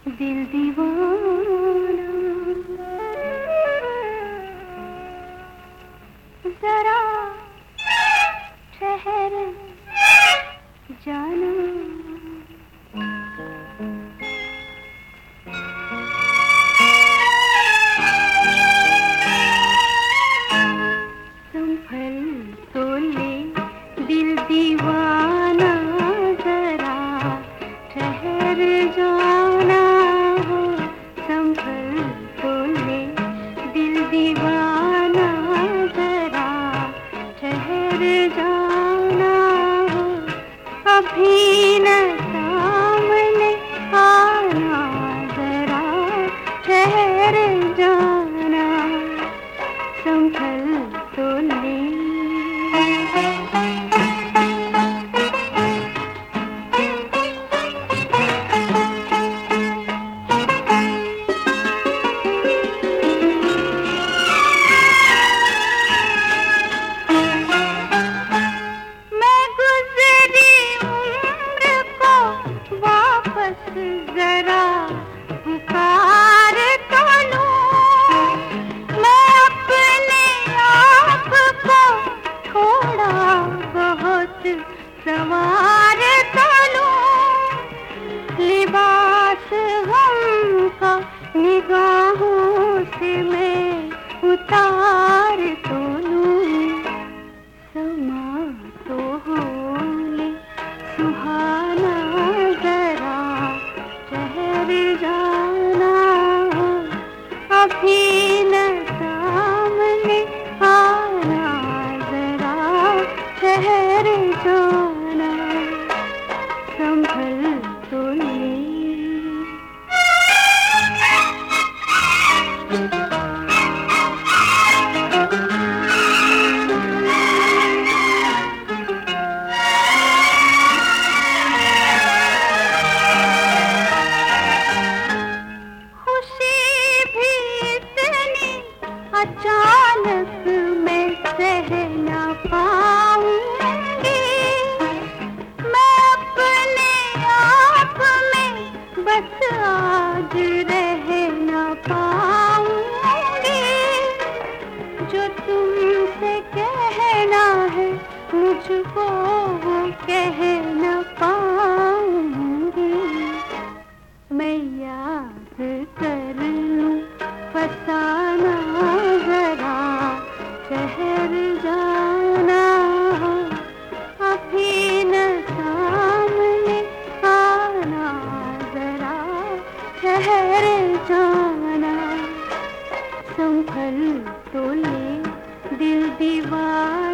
दिल दीवाना जरा ठहर जाना। संभल तो ले दिल दीवाना जरा ठहर जाना हो। संभल तो ले दिल दीवाना जरा ठहर जाना हो। अभी न सामने आना जरा ठहर जाना। संभल तो ले जरा पुकार तो लूं मैं अपने आप को थोड़ा बहुत संवार तो लूं। लिबास गम का निगाहों से मैं उतार तो लूं। समा तो हो ले सुहाना जरा ठहर जाना हो। अभी न सामने आना जरा ठहर जाना। संभल तो ले अचानक मैं सह न पाऊंगी। मैं अपने आप में बस आज रह न पाऊंगी। जो तुमसे कहना है मुझको वो कह न पाऊंगी। मैं याद कर लूं फसाना जरा ठहर जाना हो। अभी न सामने आना जरा ठहर जाना। संभल तो ले दिल दीवाना